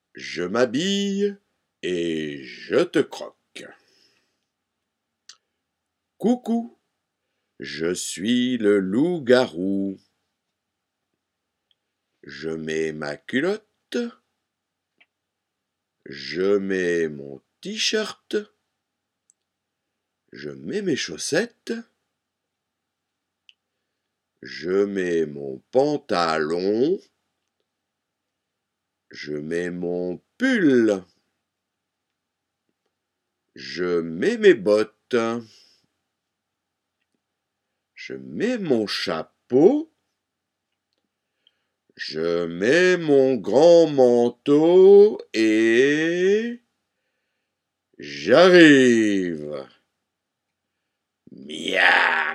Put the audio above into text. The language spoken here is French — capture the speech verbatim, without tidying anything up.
Je m'habille et je te croque. Coucou, je suis le loup-garou. Je mets ma culotte, je mets mon t-shirt, je mets mes chaussettes, je mets mon pantalon, je mets mon pull, je mets mes bottes, je mets mon chapeau, je mets mon grand manteau et j'arrive. Miaou.